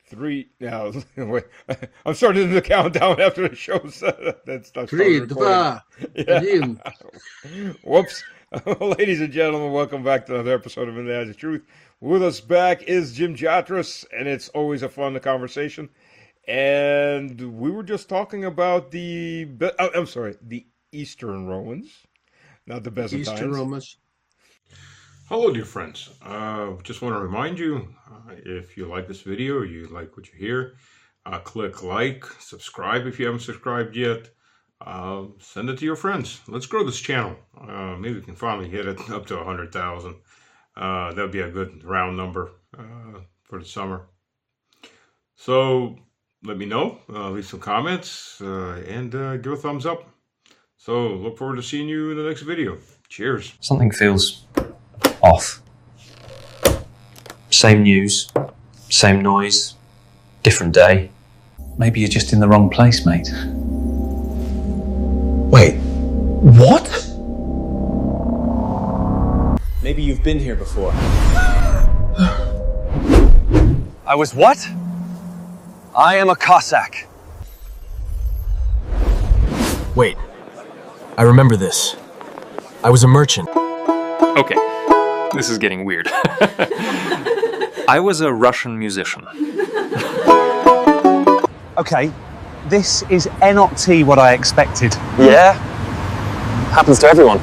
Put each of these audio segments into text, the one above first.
Three now. Wait, I'm starting the countdown after the show's that started Три, recording. два, Yeah. один. Whoops. Ladies and gentlemen, welcome back to another episode of In the Eyes of Truth. With us back is Jim Jatras, and it's always a fun conversation. And we were just talking about the Eastern Romans, not the Eastern Byzantines. Romans. Hello, dear friends. Just want to remind you, if you like this video, or you like what you hear, click like, subscribe if you haven't subscribed yet. Send it to your friends. Let's grow this channel. Maybe we can finally hit it up to 100,000. That'd be a good round number for the summer. So let me know. Leave some comments and give a thumbs up. So look forward to seeing you in the next video. Cheers. Something feels off. Same news, same noise, different day. Maybe you're just in the wrong place, mate. Wait, what? Maybe you've been here before. I was what? I am a Cossack. Wait, I remember this. I was a merchant. Okay, this is getting weird. I was a Russian musician. Okay, this is not what I expected. Yeah? Happens to everyone.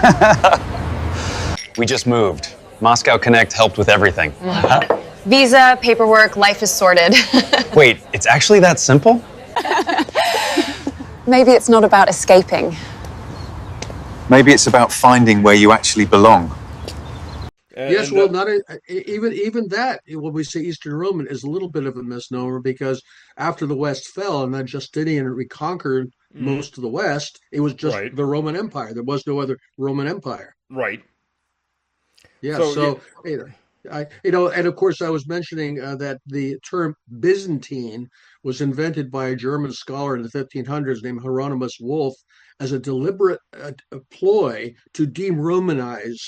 We just moved. Moscow Connect helped with everything. Visa, paperwork, life is sorted. Wait, it's actually that simple? Maybe it's not about escaping. Maybe it's about finding where you actually belong. Yes, well, not even that. When we say Eastern Roman is a little bit of a misnomer because after the West fell and then Justinian reconquered most of the West, it was just Right. the Roman Empire. There was no other Roman Empire. Right. Yeah, So, and of course, I was mentioning that the term Byzantine was invented by a German scholar in the 1500s named Hieronymus Wolff as a deliberate ploy to de-Romanize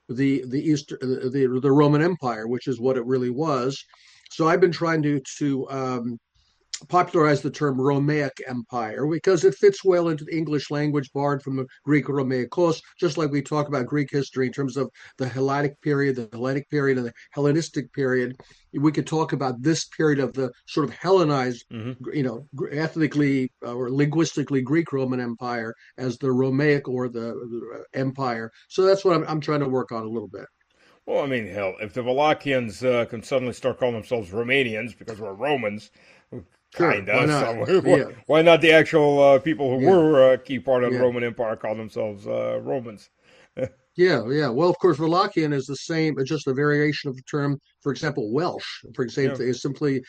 the Roman Empire, which is what it really was. So I've been trying to popularize the term Romaic Empire because it fits well into the English language borrowed from the Greek Romaikos, just like we talk about Greek history in terms of the Hellenic period, and the Hellenistic period. We could talk about this period of the sort of Hellenized, ethnically or linguistically Greek Roman Empire as the Romaic or the empire. So that's what I'm trying to work on a little bit. well, I mean, hell, if the Wallachians can suddenly start calling themselves Romanians because we're Romans, Sure, kind why of. not? So, why not the actual people who Yeah. were a key part of the Yeah. Roman Empire call themselves Romans? Yeah, yeah. Well, of course, Wallachian is the same, just a variation of the term. For example, Welsh, for Yeah. example, is simply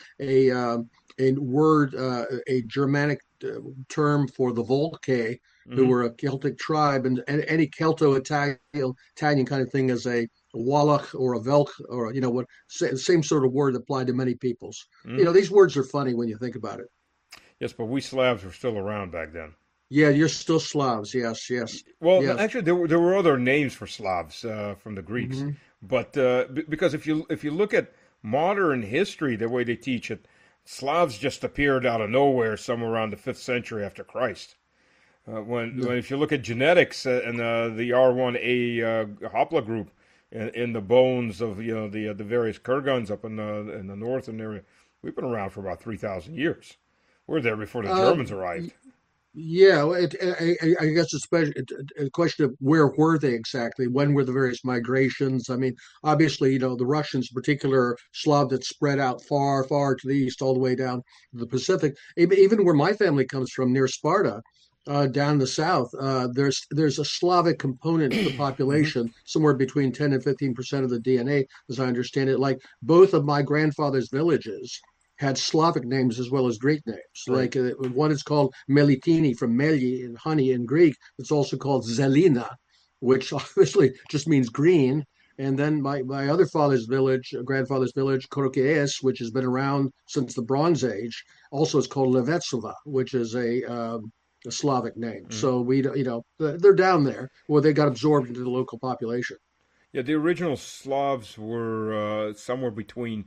a word, a Germanic term for the Volcae, who Mhm. were a Celtic tribe, and any Celto-Italian kind of thing is a Wallach or a Velk, or same sort of word applied to many peoples. Mhm. These words are funny when you think about it. Yes, but we Slavs were still around back then. Yeah, you're still Slavs. Yes, yes, Well, yes. actually, there were other names for Slavs from the Greeks, hmm but because if you look at modern history, the way they teach it, Slavs just appeared out of nowhere somewhere around the 5th century after Christ. When if you look at genetics and the R1A haplogroup in the bones of the various Kurgans up in the northern area, we've been around for about 3,000 years. We're there before the Germans arrived. Yeah, well, I guess especially a question of where were they exactly? When were the various migrations? I mean, obviously, the Russians, in particular, Slav that spread out far, far to the east, all the way down to the Pacific. Even where my family comes from, near Sparta, down the south, there's a Slavic component to the population, somewhere between 10 and 15% of the DNA, as I understand it. Like both of my grandfather's villages had Slavic names as well as Greek names. Right. Like one is called Melitini from Meli and honey in Greek. It's also called Zelina, which obviously just means green. And then my other father's village, grandfather's village, Korokees, which has been around since the Bronze Age, also is called Levetsova, which is a Slavic name. Mhm. So they're down there where they got absorbed into the local population. Yeah, the original Slavs were somewhere between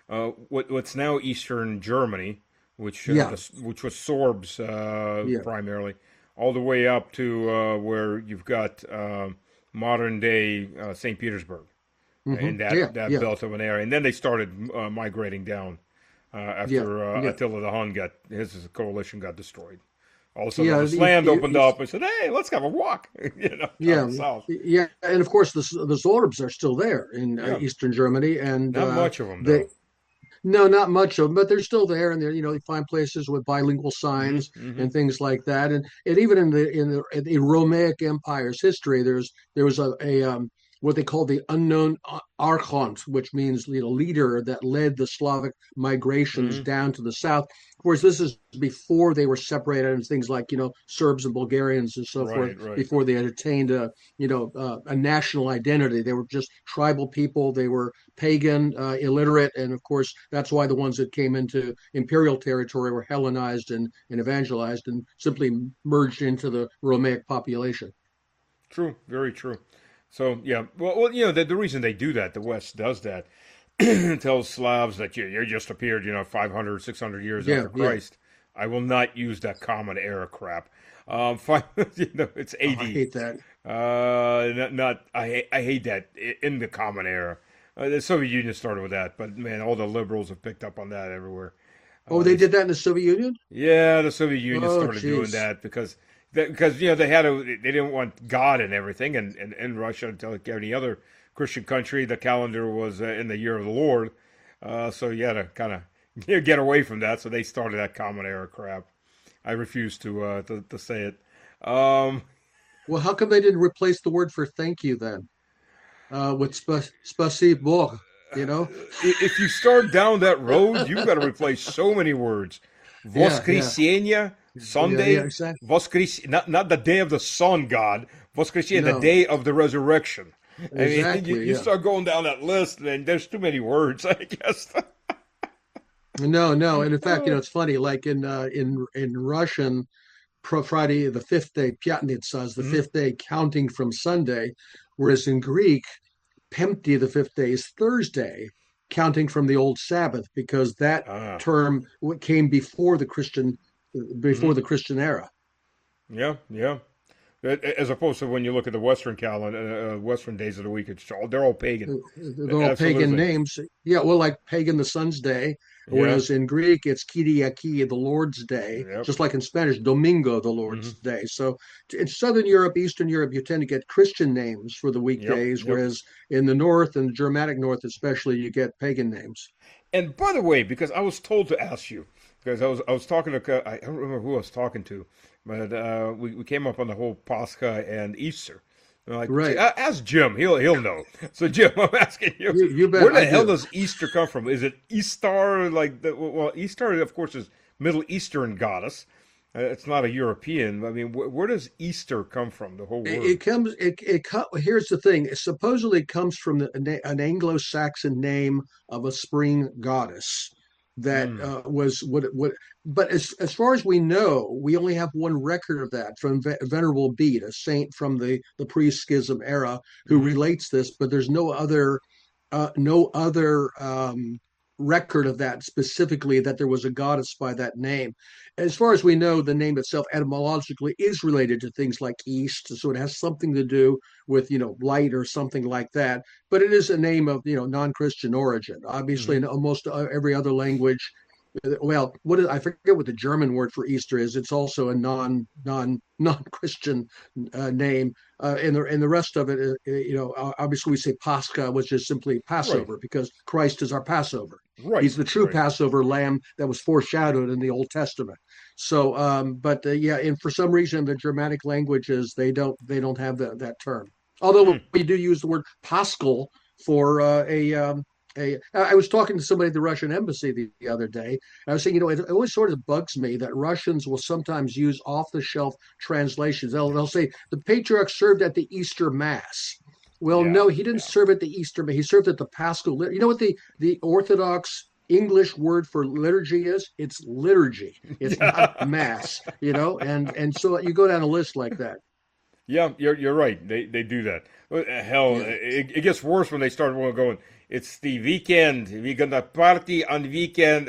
what's now Eastern Germany, which Yeah. which was Sorbs primarily, all the way up to where you've got modern day St. Petersburg in that belt of an area, and then they started migrating down after Attila the Hun his coalition got destroyed. All of a sudden, this land opened up and said, "Hey, let's have a walk." Down south. Yeah, and of course the Sorbs are still there in Eastern Germany, and not much of them. Though. No, not much of them, but they're still there, and you find places with bilingual signs and things like that, and even in the Romaic Empire's history, there was a what they call the unknown archont, which means leader that led the Slavic migrations down to the south. Of course, this is before they were separated and things like Serbs and Bulgarians and so forth. Before they had attained a national identity, they were just tribal people. They were pagan, illiterate, and of course that's why the ones that came into imperial territory were Hellenized and evangelized and simply merged into the Romaic population. True, very true. So, yeah, well, the reason they do that, the West does that, tells Slavs that you just appeared, 500, 600 years after Christ. I will not use that common era crap. It's AD. I hate that. I hate that in the common era. The Soviet Union started with that, but man, all the liberals have picked up on that everywhere. They did that in the Soviet Union? Yeah, the Soviet Union started doing that because they didn't want God and everything, and in Russia, like any other Christian country, the calendar was in the year of the Lord, so you had to kind of get away from that. So they started that common era crap. I refuse to say it. Well, how come they didn't replace the word for thank you then with spasibo? If you start down that road, you've got to replace so many words. Voskresenia. Sunday, exactly. Not the day of the sun god, Voskresenia, the day of the resurrection. Exactly, I mean, you start going down that list, and there's too many words, I guess. No, and in fact, it's funny. Like in Russian, Friday the fifth day, Pyatnitsa is the fifth day, counting from Sunday, whereas in Greek, Pempti, the fifth day, is Thursday, counting from the old Sabbath, because that term came before the Christian era. Yeah. As opposed to when you look at the Western calendar, Western days of the week, they're all pagan. They're all pagan names. Yeah, well, like pagan, the sun's day, whereas in Greek it's Kyriaki, the Lord's day, just like in Spanish, Domingo, the Lord's day. So in Southern Europe, Eastern Europe, you tend to get Christian names for the weekdays, whereas in the North and the Germanic North especially, you get pagan names. And by the way, because I was told to ask you, because I was talking to, I don't remember who I was talking to, but we came up on the whole Pascha and Easter. Like, right. Ask Jim, he'll know. So Jim, I'm asking you, you bet, where the hell does Easter come from? Is it Easter? Well, Easter, of course, is Middle Eastern goddess. It's not a European. I mean, where does Easter come from? The whole word. Here's the thing. It supposedly comes from an Anglo-Saxon name of a spring goddess. That was what. But as far as we know, we only have one record of that from Venerable Bede, a saint from the pre-schism era, who relates this. But there's no other record of that specifically, that there was a goddess by that name. As far as we know, the name itself etymologically is related to things like East, so it has something to do with light or something like that. But it is a name of non-Christian origin. Obviously, in almost every other language. Well, I forget what the German word for Easter is. It's also a non-Christian name, and the rest of it, obviously we say Pascha, which is simply Passover, because Christ is our Passover. Right. He's the true Passover lamb that was foreshadowed in the Old Testament. So, and for some reason, the Germanic languages they don't have that term. Although we do use the word Paschal for I was talking to somebody at the Russian embassy the other day. And I was saying, it always sort of bugs me that Russians will sometimes use off-the-shelf translations. They'll say the patriarch served at the Easter Mass. Well, no, he didn't serve at the Easter Mass. He served at the Paschal. You know what the Orthodox English word for liturgy is? It's liturgy. It's not Mass. And so you go down a list like that. Yeah, you're right. They do that. Hell, it gets worse when they start going. It's the weekend. We're gonna party on weekend.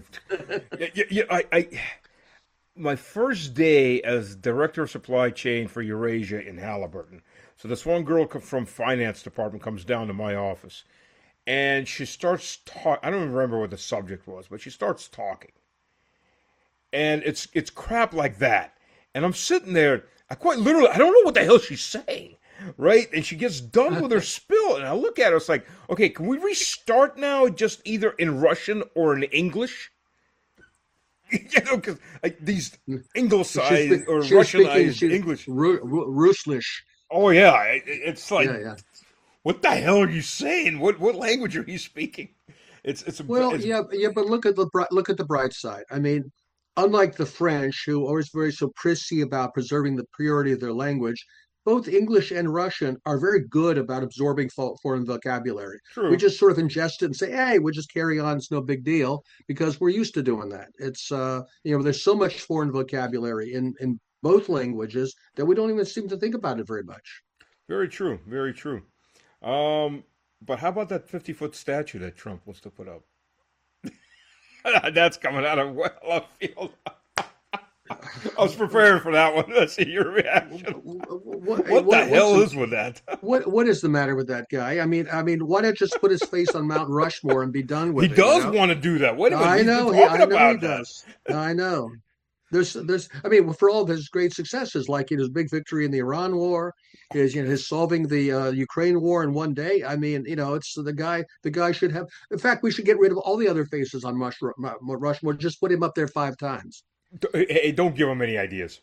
My first day as director of supply chain for Eurasia in Halliburton. So this one girl from finance department comes down to my office, and she starts talking. I don't even remember what the subject was, but she starts talking, and it's crap like that. And I'm sitting there. I quite literally, I don't know what the hell she's saying, right? And she gets done with her spill, and I look at her. It's like, okay, can we restart now? Just either in Russian or in English. Because these Anglicized or Russianized English, Russisch. Oh yeah, it's like, what the hell are you saying? What language are you speaking? But look at the bright side. I mean, unlike the French, who are always very so prissy about preserving the purity of their language, both English and Russian are very good about absorbing foreign vocabulary. True. We just sort of ingest it and say, hey, we'll just carry on. It's no big deal because we're used to doing that. It's, there's so much foreign vocabulary in both languages that we don't even seem to think about it very much. Very true. Very true. But how about that 50-foot statue that Trump wants to put up? That's coming out of left field. I was prepared for that one. Let's see your reaction. What the hell is with that? What is the matter with that guy? I mean, why not just put his face on Mount Rushmore and be done with it? He does want to do that. Wait a minute. I know he does. I know. There's. I mean, for all of his great successes, like his big victory in the Iran War, his solving the Ukraine War in one day. I mean, it's the guy. The guy should have. In fact, we should get rid of all the other faces on Rushmore. Just put him up there 5 times. Hey, don't give him any ideas.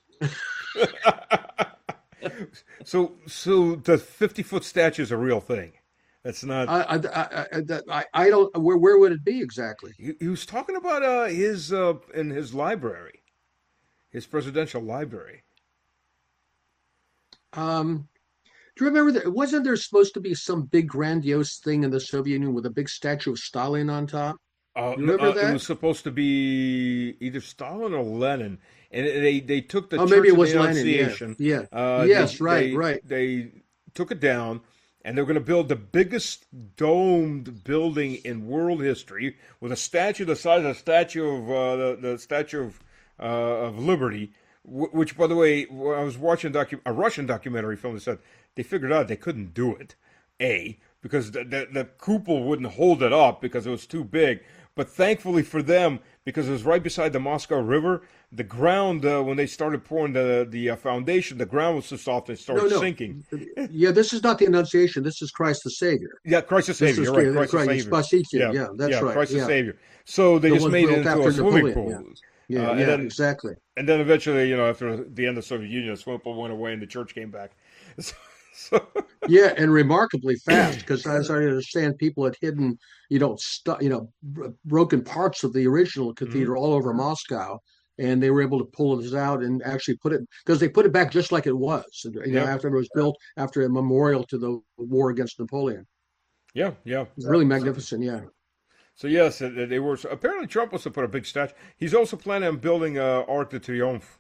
So the 50-foot statue is a real thing. That's not. I don't. Where would it be exactly? He was talking about his in his library, his presidential library. Do you remember that? Wasn't there supposed to be some big grandiose thing in the Soviet Union with a big statue of Stalin on top? Remember that? It was supposed to be either Stalin or Lenin, and they took the Church maybe it was of the Annunciation. Lenin. Yeah. Right. They took it down, and they're going to build the biggest domed building in world history with a statue the size of the statue of the Statue of Liberty. Which, by the way, I was watching a Russian documentary film that said they figured out they couldn't do it. Because the cupola wouldn't hold it up because it was too big. But thankfully for them, because it was right beside the Moscow River, the ground, when they started pouring the foundation, the ground was so soft it started sinking. Yeah, this is not the Annunciation. This is Christ the Savior. Yeah, Christ the Savior. You're right, Christ the Savior. Yeah, that's right. Christ the Savior. So they just made it into a swimming pool. Yeah, exactly. And then eventually, after the end of the Soviet Union, the swimming pool went away and the church came back. Yeah, and remarkably fast, because as I understand, people had hidden, broken parts of the original cathedral all over Moscow, and they were able to pull this out and actually put it, because they put it back just like it was, after it was built after a memorial to the war against Napoleon. Yeah. It's really magnificent, yeah. So yes, they were. Apparently, Trump wants to put a big statue. He's also planning on building Arc de Triomphe.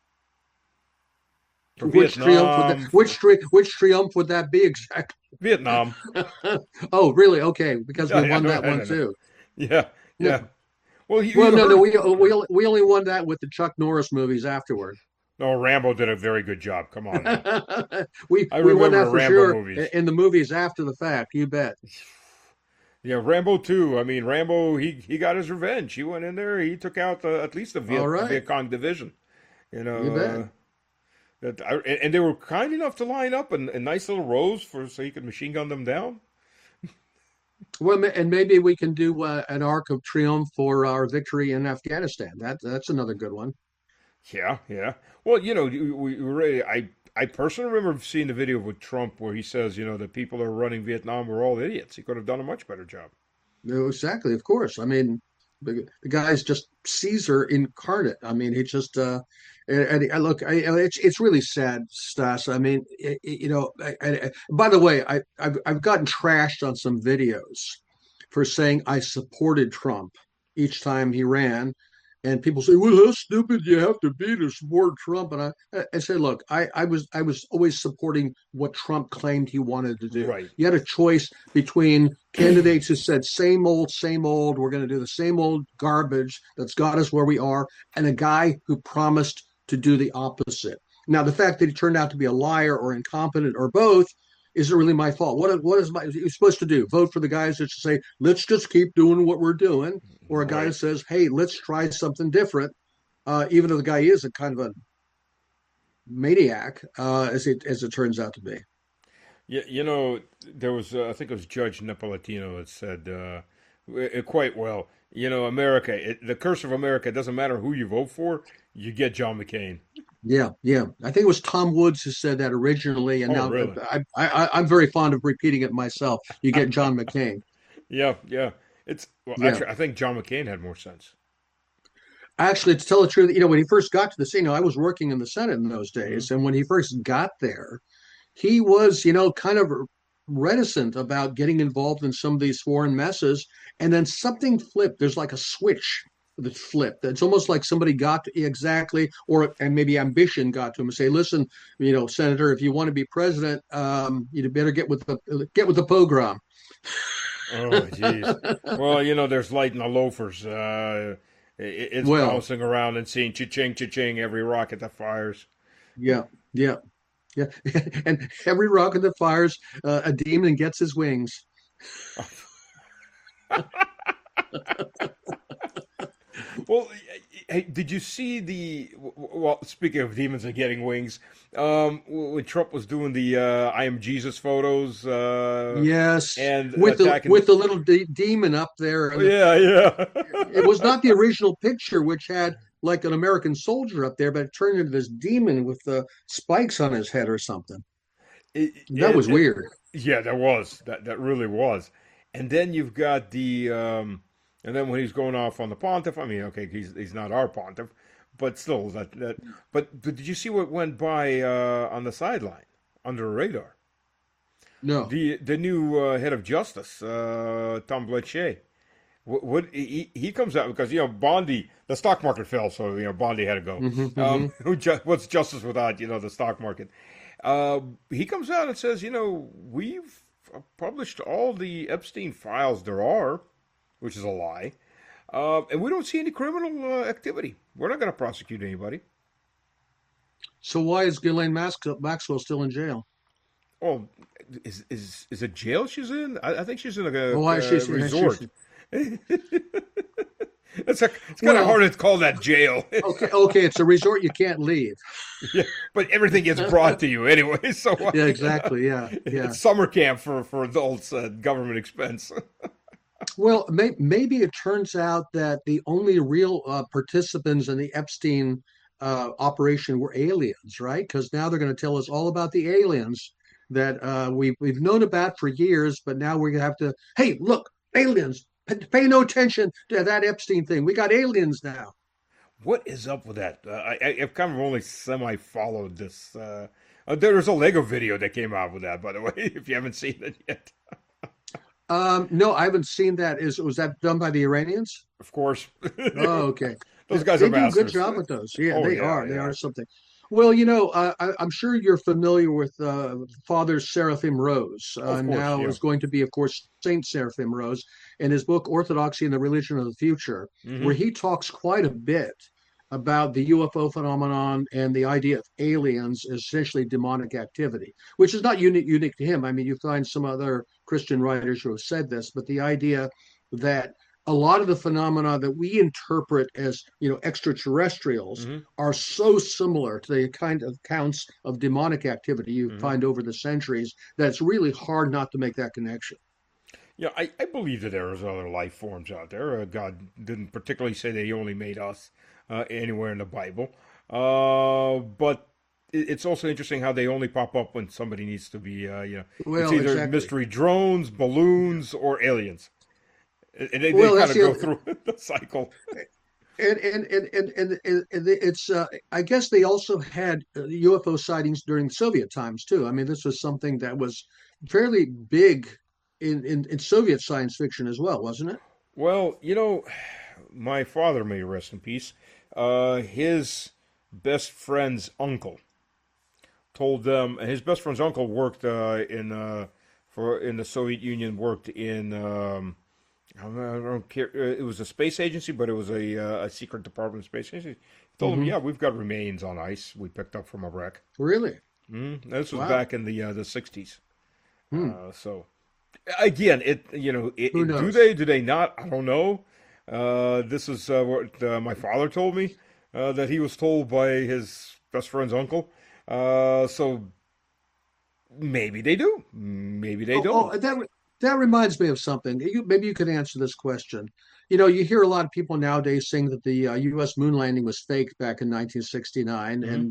Which triumph would that be exactly? Vietnam. Oh, really? Okay, because we won that one too. Yeah. Well, no. We only won that with the Chuck Norris movies afterward. No, Rambo did a very good job. Come on. we won that for Rambo sure movies. In the movies after the fact. You bet. Yeah, Rambo 2. I mean, Rambo, he got his revenge. He went in there. He took out at least the Viet Cong division. You bet. And they were kind enough to line up in nice little rows so he could machine gun them down. Well, and maybe we can do an Arc of Triomphe for our victory in Afghanistan. That's another good one. Yeah. Well, I personally remember seeing the video with Trump where he says, the people that are running Vietnam were all idiots. He could have done a much better job. Exactly, of course. I mean, the guy's just Caesar incarnate. I mean, he just and look, it's really sad, Stas. I mean, by the way, I've gotten trashed on some videos for saying I supported Trump each time he ran, And people say, "Well, how stupid you have to be to support Trump?" And I say, "Look, I was always supporting what Trump claimed he wanted to do. Right. You had a choice between candidates who said same old, we're going to do the same old garbage that's got us where we are, and a guy who promised to do the opposite. Now, the fact that he turned out to be a liar or incompetent or both isn't really my fault. What is you supposed to do? Vote for the guys that say, let's just keep doing what we're doing, or a guy that says, hey, let's try something different, even though the guy is a kind of a maniac, as it turns out to be. Yeah, there was I think it was Judge Napolitano that said quite well. America, the curse of America, it doesn't matter who you vote for, you get John McCain. Yeah. I think it was Tom Woods who said that originally, and now really? I'm very fond of repeating it myself. You get John McCain. Yeah. Actually, I think John McCain had more sense. Actually, to tell the truth, when he first got to the scene, I was working in the Senate in those days, and when he first got there, he was, kind of reticent about getting involved in some of these foreign messes, and then something flipped. There's like a switch that flipped. It's almost like somebody got to exactly, and maybe ambition got to him and say, "Listen, Senator, if you want to be president, you better get with the program." Oh, geez. Well, there's light in the loafers. It's bouncing around and seeing cha-ching, cha-ching every rocket that fires. Yeah. And every rocket that fires, a demon gets his wings. Well, hey, did you see speaking of demons and getting wings, when Trump was doing the I am Jesus photos? Yes, and with the little demon up there. Yeah. It was not the original picture, which had like an American soldier up there, but it turned into this demon with the spikes on his head or something. That was weird. Yeah, that was. That really was. And then you've got the... and then when he's going off on the pontiff, I mean, okay, he's not our pontiff, but still that. But did you see what went by on the sideline under the radar? No. The new head of justice, Tom Blanchet. What he comes out because Bondi, the stock market fell, so Bondi had to go. What's justice without the stock market? He comes out and says, we've published all the Epstein files there are, which is a lie, and we don't see any criminal activity. We're not going to prosecute anybody. So why is Ghislaine Maxwell still in jail? Oh, is it jail she's in? I think she's in a resort. It's kind of hard to call that jail. Okay, it's a resort you can't leave. Yeah, but everything gets brought to you anyway. So yeah, exactly. Yeah. It's summer camp for adults at government expense. Well, maybe it turns out that the only real participants in the Epstein operation were aliens, right? Because now they're going to tell us all about the aliens that we've known about for years, but now we're going to have to, hey, look, aliens. Pay no attention to that Epstein thing. We got aliens now. What is up with that? I've kind of only semi-followed this. There was a Lego video that came out with that, by the way, if you haven't seen it yet. No, I haven't seen that. Was that done by the Iranians? Of course. Oh, okay. Those guys are masters. They do a good job with those. Yeah, they are. They are something. Well, I'm sure you're familiar with Father Seraphim Rose. Is going to be, of course, Saint Seraphim Rose, in his book Orthodoxy and the Religion of the Future, where he talks quite a bit about the UFO phenomenon and the idea of aliens as essentially demonic activity, which is not unique to him. I mean, you find some other Christian writers who have said this, but the idea that a lot of the phenomena that we interpret as, extraterrestrials are so similar to the kind of accounts of demonic activity you find over the centuries that it's really hard not to make that connection. Yeah, I believe that there is other life forms out there. God didn't particularly say that he only made us anywhere in the Bible. But it's also interesting how they only pop up when somebody needs to be, it's either mystery drones, balloons, or aliens. And they kind of go through the cycle. And it's I guess they also had UFO sightings during Soviet times too. I mean, this was something that was fairly big in Soviet science fiction as well, wasn't it? Well, my father, may he rest in peace, his best friend's uncle told them. His best friend's uncle worked in the Soviet Union. Worked in I don't care. It was a space agency, but it was a secret department of space agency. He told him, "Yeah, we've got remains on ice we picked up from a wreck." Really? This was Wow. back in the '60s. So again, Who knows? do they not? I don't know. This is what my father told me that he was told by his best friend's uncle. So maybe they do. Maybe they don't. That reminds me of something. Maybe you could answer this question. You hear a lot of people nowadays saying that the U.S. moon landing was faked back in 1969, and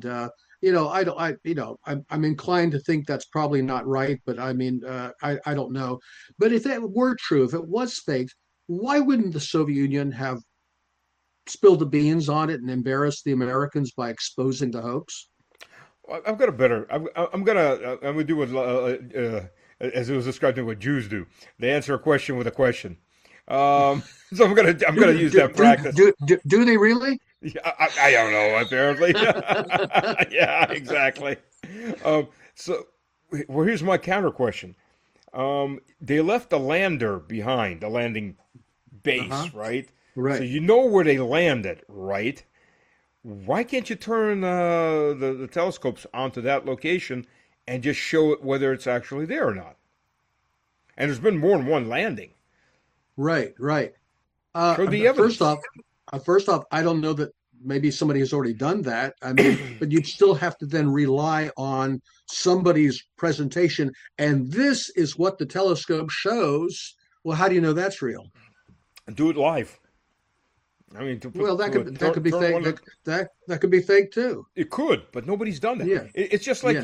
I'm inclined to think that's probably not right. But I mean, I don't know. But if that were true, if it was faked, why wouldn't the Soviet Union have spilled the beans on it and embarrassed the Americans by exposing the hoax? I've got a better. I'm gonna do what as it was described to me, what Jews do. They answer a question with a question. So I'm gonna use that practice. Do they really? Yeah, I don't know. Apparently, yeah, exactly. So, well, here's my counter question. They left a lander behind, a landing base, right? Right. So you know where they landed, right? Why can't you turn the telescopes onto that location and just show it whether it's actually there or not? And there's been more than one landing. Right. Show the evidence. First off, I don't know that maybe somebody has already done that. I mean, but you'd still have to then rely on somebody's presentation. And this is what the telescope shows. Well, how do you know that's real? Do it live. I mean, that could be fake. That could be fake too. It could, but nobody's done that. Yeah. It's just like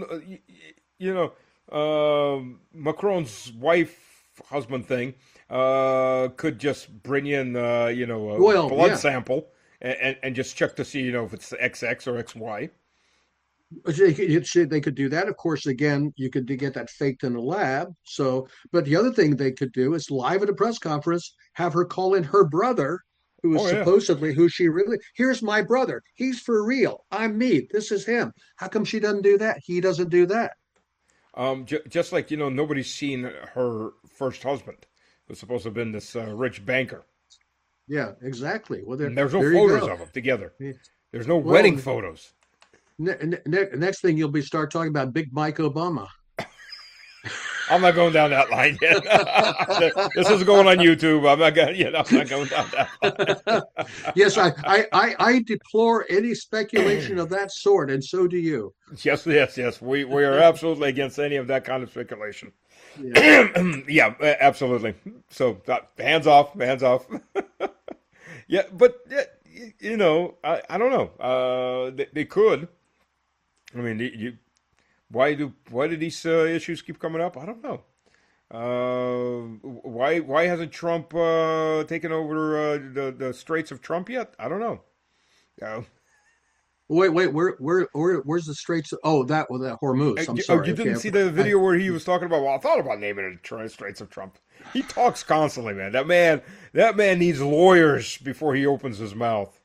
Macron's husband thing could just bring in a blood sample and just check to see if it's XX or XY. They could do that. Of course, again, you could get that faked in a lab. So, but the other thing they could do is live at a press conference, have her call in her brother, who is supposedly who she really. Here's my brother. He's for real. I'm me. This is him. How come she doesn't do that? He doesn't do that. Just like nobody's seen her first husband, who's supposed to have been this rich banker. Yeah, exactly. Well, there's no photos of them together. There's no wedding photos. Next thing you'll start talking about Big Mike Obama. I'm not going down that line yet. This is going on YouTube. I'm not going down that line. Yes, I deplore any speculation of that sort, and so do you. Yes. We are absolutely against any of that kind of speculation. Yeah, absolutely. So hands off. Yeah, but I don't know. They could. I mean, why do these issues keep coming up? I don't know. Why hasn't Trump taken over the Straits of Trump yet? I don't know. Wait, where's the Straits? Oh, that Hormuz. I'm sorry. You didn't see the video where he was talking about? Well, I thought about naming it Straits of Trump. He talks constantly, man. That man needs lawyers before he opens his mouth.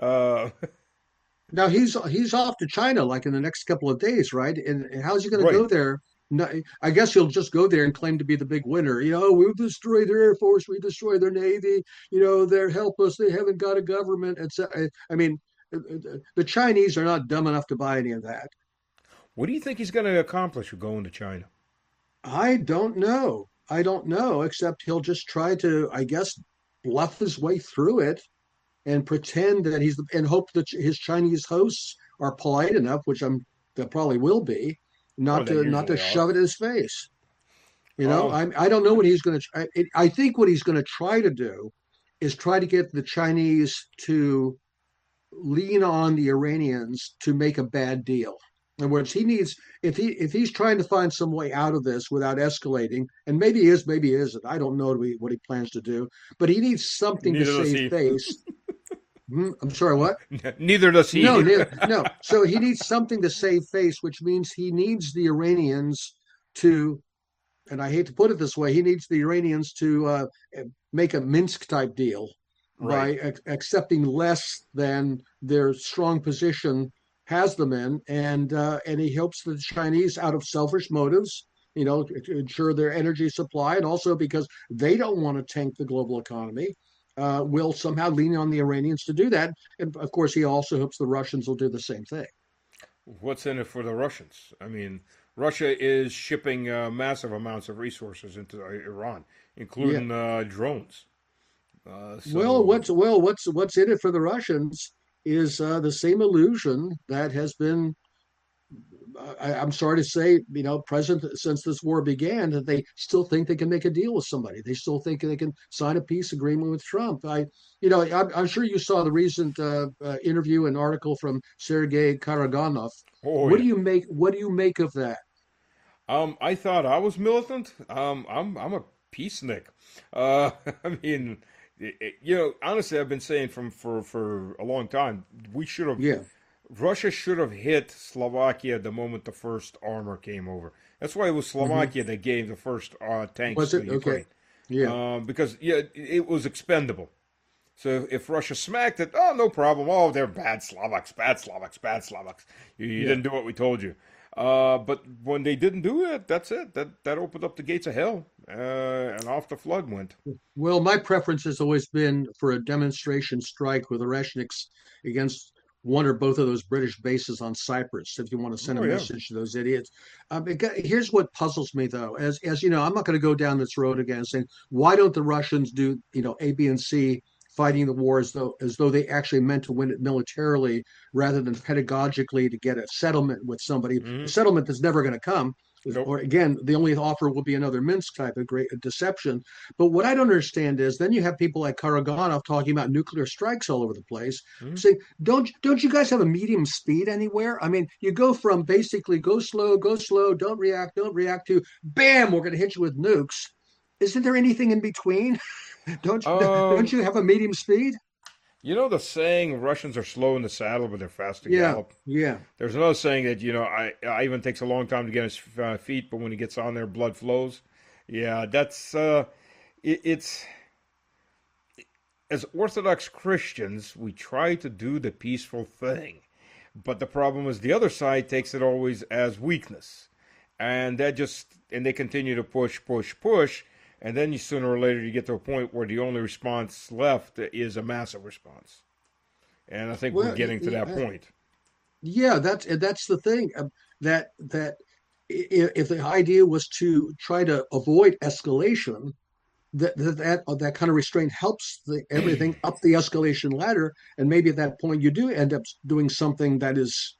Now he's off to China like in the next couple of days, right? And how's he going to go there? No, I guess he'll just go there and claim to be the big winner. We'll destroy their Air Force, we destroy their Navy. They're helpless. They haven't got a government. I mean, the Chinese are not dumb enough to buy any of that. What do you think he's going to accomplish with going to China? I don't know, except he'll just try to, I guess, bluff his way through it and pretend that and hope that his Chinese hosts are polite enough, which they probably will be, not to shove it in his face. I don't know what he's going to. I think what he's going to try to do is try to get the Chinese to lean on the Iranians to make a bad deal. In other words, he needs if he's trying to find some way out of this without escalating, and maybe he is, maybe he isn't. I don't know what he plans to do, but he needs something to save face. I'm sorry, what? Neither does he. No. So he needs something to save face, which means he needs the Iranians to, and I hate to put it this way, he needs the Iranians to make a Minsk type deal, Right. by accepting less than their strong position has them in, and he hopes that the Chinese, out of selfish motives, to ensure their energy supply, and also because they don't want to tank the global economy, will somehow lean on the Iranians to do that. And of course, he also hopes the Russians will do the same thing. What's in it for the Russians? I mean, Russia is shipping massive amounts of resources into Iran, including drones. What's in it for the Russians is the same illusion that has been, I'm sorry to say, present since this war began, that they still think they can make a deal with somebody. They still think they can sign a peace agreement with Trump. I'm sure you saw the recent interview and article from Sergei Karaganov. Oh, What do you make? What do you make of that? I thought I was militant. I'm a peacenik. I mean, honestly, I've been saying for a long time, we should have. Yeah. Russia should have hit Slovakia the moment the first armor came over. That's why it was Slovakia that gave the first tanks to Ukraine. Okay. Yeah. Because it was expendable. So if Russia smacked it, oh, no problem. Oh, they're bad Slovaks, bad Slovaks, bad Slovaks. You didn't do what we told you. But when they didn't do it, that's it. That opened up the gates of hell, and off the flood went. Well, my preference has always been for a demonstration strike with the Oreshniks against one or both of those British bases on Cyprus, if you want to send a message to those idiots. Here's what puzzles me, though. As you know, I'm not going to go down this road again saying, why don't the Russians do, A, B, and C, fighting the war as though they actually meant to win it militarily rather than pedagogically to get a settlement with somebody, a settlement that's never going to come. Nope. Or again, the only offer will be another Minsk type of great deception. But what I don't understand is then you have people like Karaganov talking about nuclear strikes all over the place, saying, don't you guys have a medium speed anywhere? I mean, you go from basically go slow, don't react, to bam, we're going to hit you with nukes. Isn't there anything in between? Don't you have a medium speed? You know the saying, Russians are slow in the saddle, but they're fast to gallop? Yeah. There's another saying that, Ivan takes a long time to get his feet, but when he gets on there, blood flows. Yeah, that's, it's, as Orthodox Christians, we try to do the peaceful thing. But the problem is the other side takes it always as weakness. And they continue to push. And then sooner or later you get to a point where the only response left is a massive response. And I think we're getting to that point. Yeah, that's the thing. That if the idea was to try to avoid escalation, that kind of restraint helps everything up the escalation ladder, and maybe at that point you do end up doing something that is,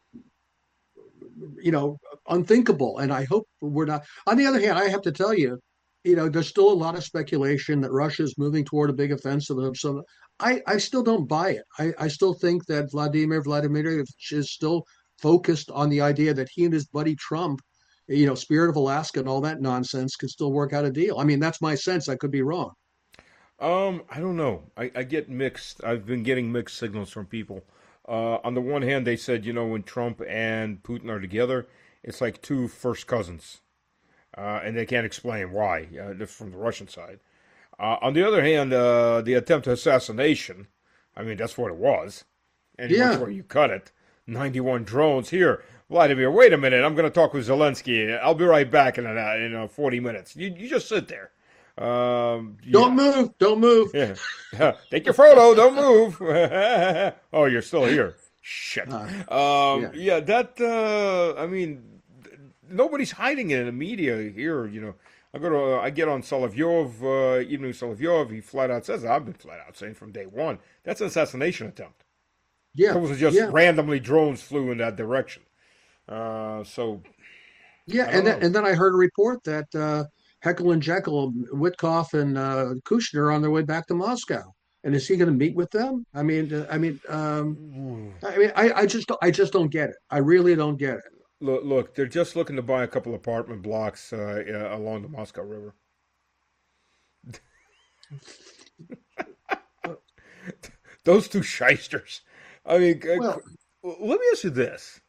unthinkable. And I hope we're not. On the other hand, I have to tell you, there's still a lot of speculation that Russia is moving toward a big offensive. So I still don't buy it. I still think that Vladimir Vladimirovich is still focused on the idea that he and his buddy Trump, Spirit of Alaska and all that nonsense, could still work out a deal. I mean, that's my sense. I could be wrong. I don't know. I get mixed. I've been getting mixed signals from people. On the one hand, they said, when Trump and Putin are together, it's like two first cousins. And they can't explain why, from the Russian side. On the other hand, the attempted assassination, I mean, that's what it was. And that's where you cut it. 91 drones. Here, Vladimir, wait a minute. I'm going to talk with Zelensky. I'll be right back in 40 minutes. You just sit there. Don't move. Yeah. Take your photo. Don't move. Oh, you're still here. Shit. I mean, nobody's hiding it in the media here. I get on Solovyov, Evening Solovyov. He flat out says, I've been flat out saying from day one, that's an assassination attempt. Yeah. It was just randomly drones flew in that direction. And then I heard a report that Heckle and Jekyll, Witkoff and Kushner are on their way back to Moscow. And is he going to meet with them? I just don't get it. I really don't get it. Look, they're just looking to buy a couple apartment blocks along the Moscow River. Those two shysters. I mean, let me ask you this.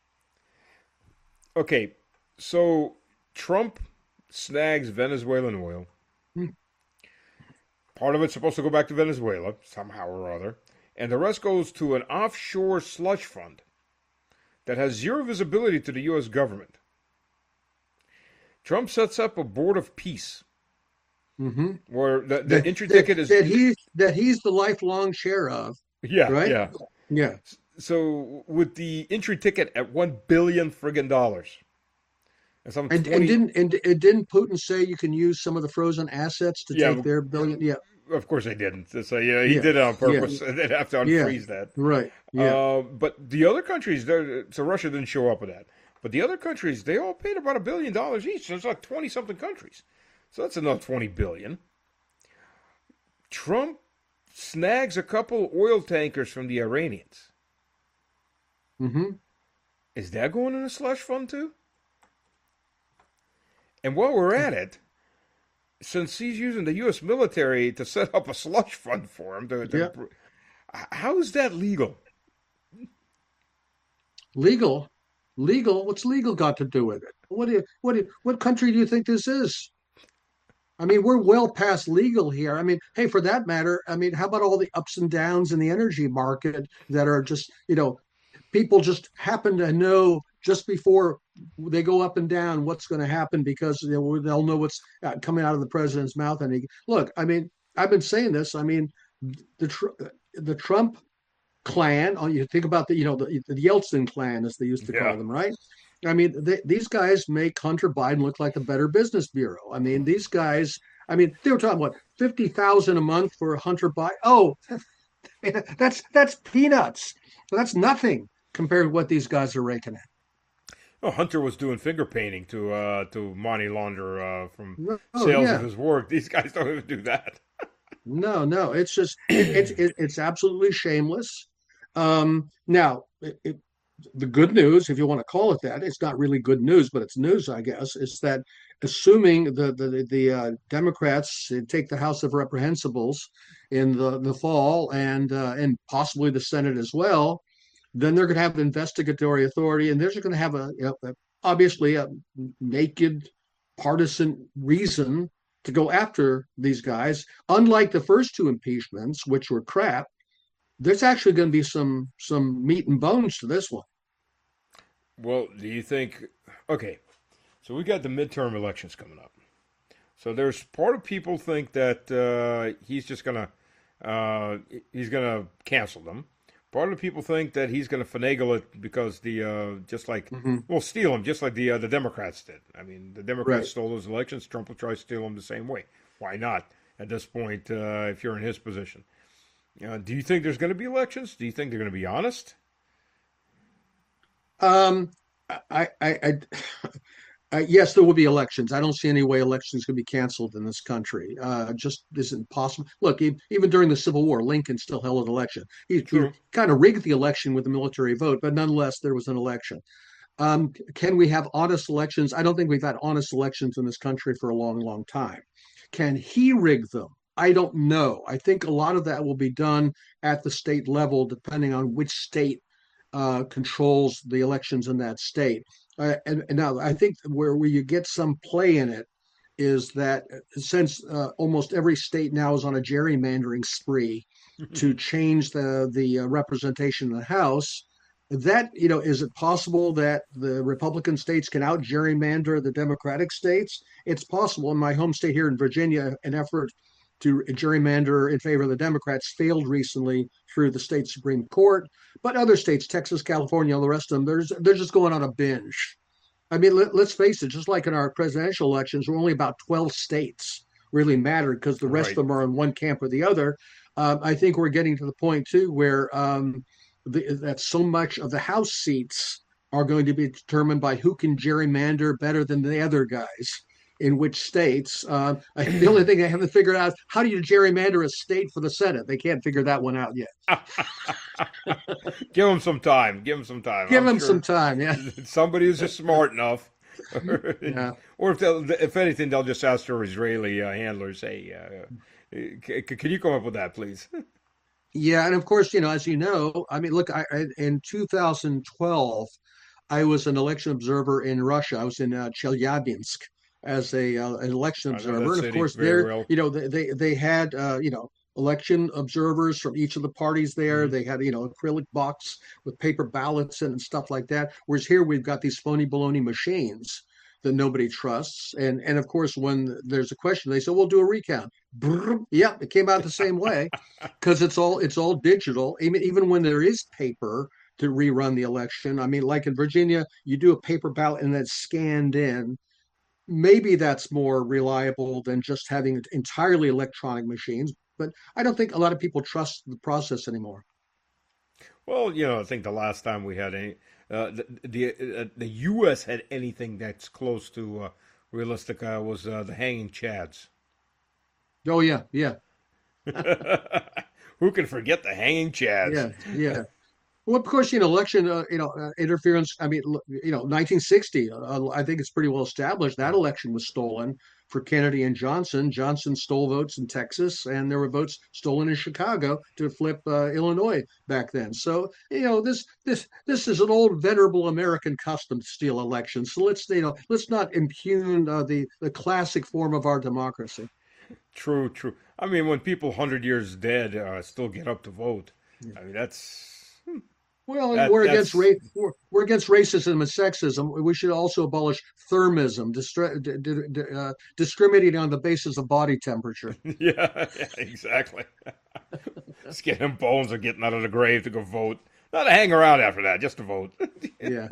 Okay, so Trump snags Venezuelan oil. Part of it's supposed to go back to Venezuela somehow or other, and the rest goes to an offshore slush fund that has zero visibility to the U.S. government. Trump sets up a board of peace, where the entry ticket is that he's the lifelong chair of. Yeah, right. Yeah. So with the entry ticket at $1 billion friggin' dollars, and didn't Putin say you can use some of the frozen assets to take their billion? Yeah. Of course they didn't. So he did it on purpose. Yeah. They'd have to unfreeze that. Right. Yeah. But the other countries, so Russia didn't show up with that. But the other countries, they all paid about $1 billion each. There's like 20-something countries. So that's another $20 billion. Trump snags a couple oil tankers from the Iranians. Is that going in a slush fund too? And while we're at it, since he's using the U.S. military to set up a slush fund for him, how is that legal? Legal? What's legal got to do with it? What country do you think this is? I mean, we're well past legal here. I mean, hey, for that matter, I mean, how about all the ups and downs in the energy market that are just, people just happen to know just before they go up and down what's going to happen because they'll know what's coming out of the president's mouth. And look, I mean, I've been saying this. I mean, the Trump clan. You think about the Yeltsin clan, as they used to call them, right? I mean, these guys make Hunter Biden look like the Better Business Bureau. I mean, these guys. I mean, they were talking about $50,000 a month for Hunter Biden. Oh, that's peanuts. That's nothing compared to what these guys are raking in. Oh, Hunter was doing finger painting to money launder from sales of his work. These guys don't even do that. No, it's just it's absolutely shameless. Now, the good news, if you want to call it that, it's not really good news, but it's news, I guess, is that assuming the Democrats take the House of Reprehensibles in the fall and possibly the Senate as well, then they're going to have investigatory authority, and they're going to have obviously a naked partisan reason to go after these guys. Unlike the first two impeachments, which were crap, there's actually going to be some meat and bones to this one. Well, do you think? Okay, so we got the midterm elections coming up. So there's part of people think that he's just gonna cancel them. Part of the people think that he's going to finagle it because steal them just like the Democrats did. I mean, the Democrats stole those elections. Trump will try to steal them the same way. Why not? At this point, if you're in his position, do you think there's going to be elections? Do you think they're going to be honest? Yes, there will be elections. I don't see any way elections can be canceled in this country. Just isn't possible. Look, even during the Civil War, Lincoln still held an election. He kind of rigged the election with the military vote, but nonetheless, there was an election. Can we have honest elections? I don't think we've had honest elections in this country for a long, long time. Can he rig them? I don't know. I think a lot of that will be done at the state level, depending on which state controls the elections in that state. And now I think where you get some play in it is that since almost every state now is on a gerrymandering spree to change the representation in the House, that is it possible that the Republican states can out gerrymander the Democratic states? It's possible. In my home state here in Virginia, an effort to gerrymander in favor of the Democrats failed recently through the state Supreme Court. But other states, Texas, California, all the rest of them, they're just going on a binge. I mean, let's face it, just like in our presidential elections, we're only about 12 states really matter because the rest of them are in one camp or the other. I think we're getting to the point, too, where that so much of the House seats are going to be determined by who can gerrymander better than the other guys in which states. The only thing they haven't figured out is how do you gerrymander a state for the Senate? They can't figure that one out yet. Give them some time. Give them some time, yeah. Somebody who's just smart enough. Or if anything, they'll just ask their Israeli handlers, hey, can you come up with that, please? Yeah, and of course, as you know, I mean, look, in 2012, I was an election observer in Russia. I was in Chelyabinsk, as an election I know that observer, and of city course, very well. they had election observers from each of the parties there. Mm-hmm. They had acrylic box with paper ballots and stuff like that. Whereas here we've got these phony baloney machines that nobody trusts, and of course when there's a question, they say, "We'll do a recount." Brrr, yep, it came out the same way because it's all digital. Even when there is paper to rerun the election, I mean, like in Virginia, you do a paper ballot and that's scanned in. Maybe that's more reliable than just having entirely electronic machines, but I don't think a lot of people trust the process anymore. Well, I think the last time we had any, the U.S. had anything that's close to realistic was the hanging chads. Oh yeah, yeah. Who can forget the hanging chads? Yeah, yeah. Well, of course, election, interference. I mean, 1960. I think it's pretty well established that election was stolen for Kennedy and Johnson. Johnson stole votes in Texas, and there were votes stolen in Chicago to flip Illinois back then. So, this is an old, venerable American custom to steal elections. So let's not impugn the classic form of our democracy. True, true. I mean, when people 100 years dead still get up to vote, I mean that's. Well, we're against racism and sexism. We should also abolish thermism, discriminating on the basis of body temperature. Yeah, exactly. Skin and bones are getting out of the grave to go vote. Not to hang around after that, just to vote. Yeah.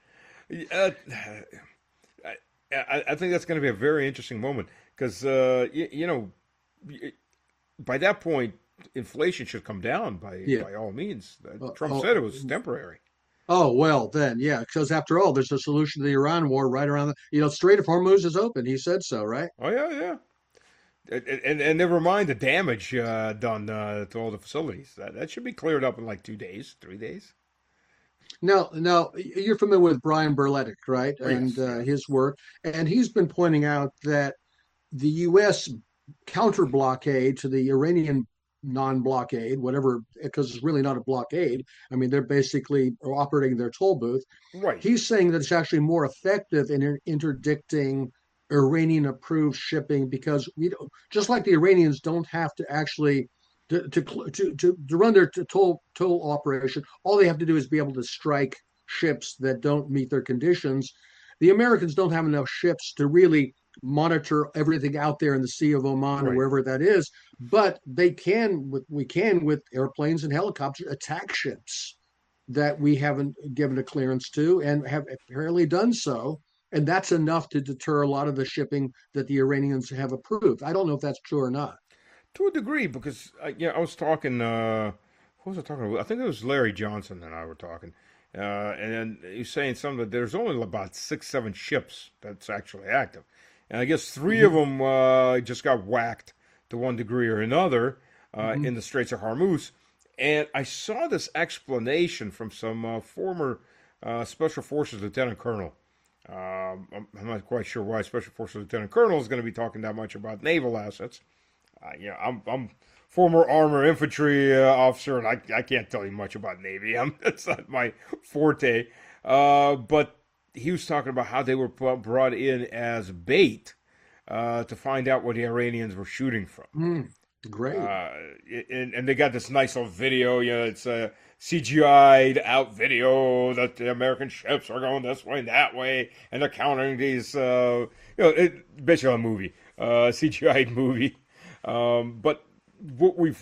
I think that's going to be a very interesting moment because, by that point, inflation should come down by all means. Trump said it was temporary. Oh, well, then, yeah, because after all, there's a solution to the Iran war right around the, Strait of Hormuz is open. He said so, right? Oh, yeah. And never mind the damage done to all the facilities. That should be cleared up in like 2 days, 3 days. Now, you're familiar with Brian Berletic, right? Yes. And his work. And he's been pointing out that the U.S. counter blockade to the Iranian non-blockade, whatever, because it's really not a blockade. I mean, they're basically operating their toll booth. Right. He's saying that it's actually more effective in interdicting Iranian-approved shipping because just like the Iranians don't have to actually to run their toll operation, all they have to do is be able to strike ships that don't meet their conditions. The Americans don't have enough ships to really monitor everything out there in the Sea of Oman or wherever that is, but we can with airplanes and helicopters attack ships that we haven't given a clearance to and have apparently done so, and that's enough to deter a lot of the shipping that the Iranians have approved. I don't know if that's true or not. To a degree, because I was talking. Who was I talking about? I think it was Larry Johnson and I were talking, and he's saying something that there's only about 6-7 ships that's actually active. And I guess 3 of them just got whacked to one degree or another in the Straits of Hormuz. And I saw this explanation from some former Special Forces Lieutenant Colonel. I'm not quite sure why Special Forces Lieutenant Colonel is going to be talking that much about naval assets. I'm former armor infantry officer, and I can't tell you much about Navy. That's not my forte. But he was talking about how they were brought in as bait to find out what the Iranians were shooting from. Great. And they got this nice little video. It's a CGI'd out video that the American ships are going this way and that way, and they're countering these. Basically a movie, CGI'd movie. But what we've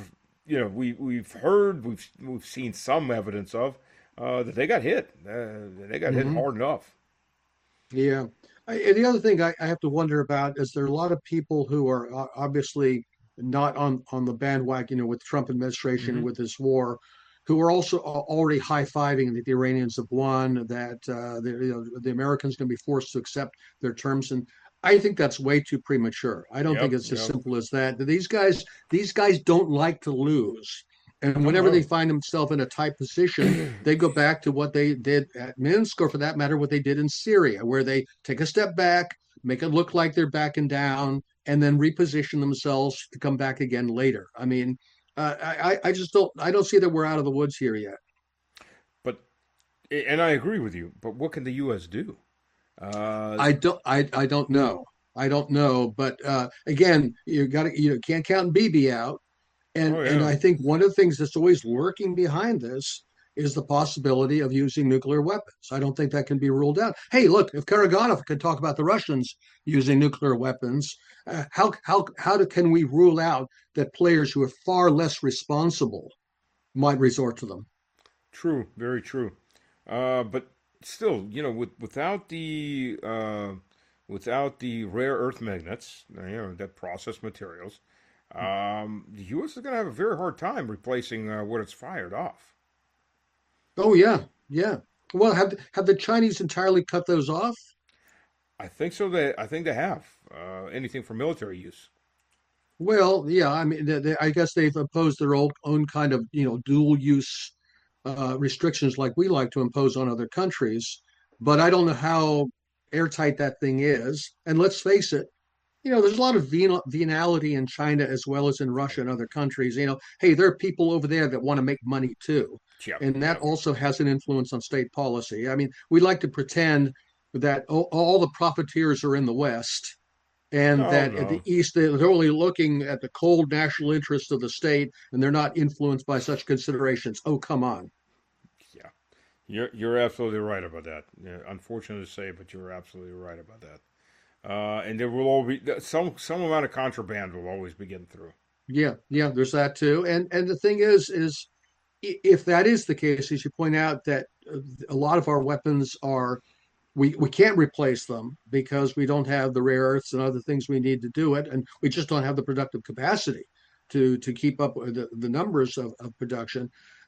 heard, we've seen some evidence of that they got hit. They got hit hard enough. Yeah. And the other thing I have to wonder about is there are a lot of people who are obviously not on the bandwagon, with the Trump administration, with this war, who are also already high-fiving that the Iranians have won, that the Americans going to be forced to accept their terms. And I think that's way too premature. I don't think it's as simple as that. These guys don't like to lose. And whenever they find themselves in a tight position, they go back to what they did at Minsk, or for that matter, what they did in Syria, where they take a step back, make it look like they're backing down, and then reposition themselves to come back again later. I mean, I don't see that we're out of the woods here yet. And I agree with you. But what can the U.S. do? I don't know. I don't know, but again, you can't count BB out. And I think one of the things that's always lurking behind this is the possibility of using nuclear weapons. I don't think that can be ruled out. Hey, look, if Karaganov could talk about the Russians using nuclear weapons, can we rule out that players who are far less responsible might resort to them? True, very true. But still, without the rare earth magnets, that process materials, the U.S. is going to have a very hard time replacing what it's fired off. Oh yeah, yeah. Well, have the Chinese entirely cut those off? I think so. I think they have anything for military use. Well, yeah. I mean, I guess they've imposed their own kind of dual use restrictions like we like to impose on other countries. But I don't know how airtight that thing is. And let's face it, there's a lot of venality in China as well as in Russia and other countries. Hey, there are people over there that want to make money too. Yep, and that also has an influence on state policy. I mean, we like to pretend that all the profiteers are in the West and that at the East, they're only looking at the cold national interests of the state and they're not influenced by such considerations. Oh, come on. Yeah, you're absolutely right about that. Yeah, unfortunate to say, but you're absolutely right about that. And there will always be some amount of contraband will always be getting through. Yeah, there's that too. And the thing is if that is the case, as you point out, that a lot of our weapons we can't replace them because we don't have the rare earths and other things we need to do it, and we just don't have the productive capacity to keep up with the numbers of production.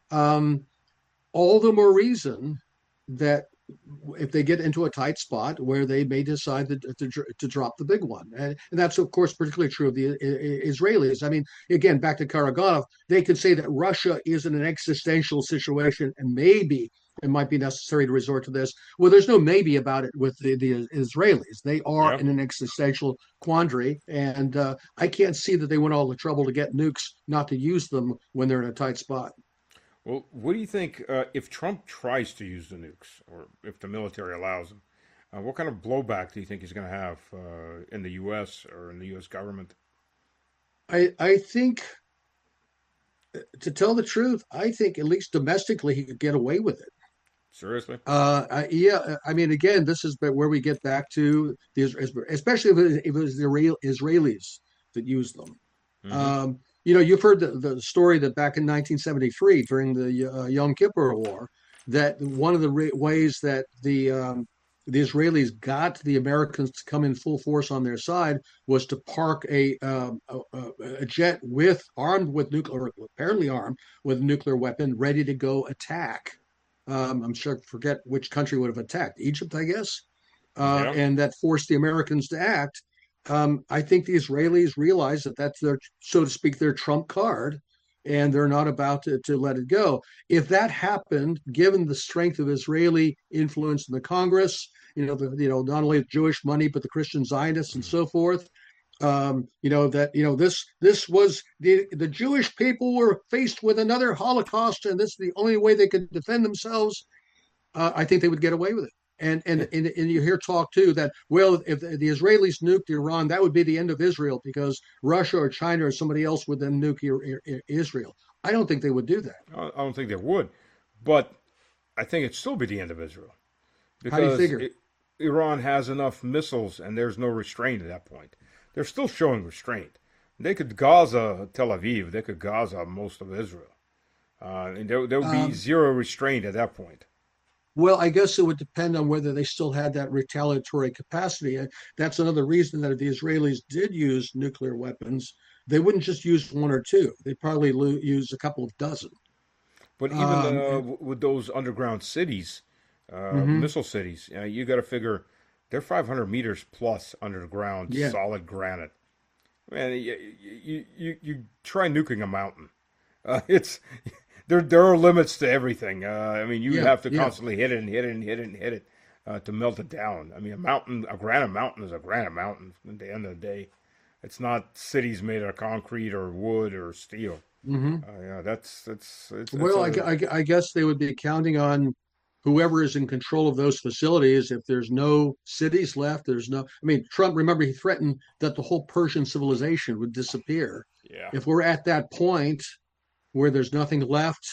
All the more reason that if they get into a tight spot where they may decide to drop the big one. And that's, of course, particularly true of the Israelis. I mean, again, back to Karaganov, they could say that Russia is in an existential situation and maybe it might be necessary to resort to this. Well, there's no maybe about it with the Israelis. They are in an existential quandary, and I can't see that they went all the trouble to get nukes not to use them when they're in a tight spot. Well, what do you think if Trump tries to use the nukes, or if the military allows him? What kind of blowback do you think he's going to have in the U.S. or in the U.S. government? I think, to tell the truth, I think at least domestically he could get away with it. Seriously? Yeah. I mean, again, this is where we get back to especially if it was the Israelis that used them. Mm-hmm. You've heard the story that back in 1973, during the Yom Kippur War, that one of the ways that the Israelis got the Americans to come in full force on their side was to park a jet apparently armed with a nuclear weapon, ready to go attack. I'm sure, forget which country would have attacked, Egypt, I guess, and that forced the Americans to act. I think the Israelis realize that that's their, so to speak, their trump card, and they're not about to let it go. If that happened, given the strength of Israeli influence in the Congress, not only Jewish money but the Christian Zionists and so forth, this was the Jewish people were faced with another Holocaust, and this is the only way they could defend themselves. I think they would get away with it. And you hear talk too that, well, if the Israelis nuked Iran, that would be the end of Israel because Russia or China or somebody else would then nuke Israel. I don't think they would do that. I don't think they would, but I think it'd still be the end of Israel. How do you figure? Iran has enough missiles, and there's no restraint at that point. They're still showing restraint. They could Gaza Tel Aviv. They could Gaza most of Israel, and there would be zero restraint at that point. Well, I guess it would depend on whether they still had that retaliatory capacity. And that's another reason that if the Israelis did use nuclear weapons, they wouldn't just use one or two. They'd probably use a couple of dozen. But even with those underground cities, missile cities, you got to figure they're 500 meters plus underground, solid granite. Man, you try nuking a mountain. There are limits to everything. I mean, you have to constantly hit it to melt it down. I mean, a granite mountain is a granite mountain. At the end of the day, it's not cities made out of concrete or wood or steel. Mm-hmm. That's well, I guess they would be counting on whoever is in control of those facilities, if there's no cities left, there's no, I mean, Trump, remember, he threatened that the whole Persian civilization would disappear. Yeah. If we're at that point where there's nothing left,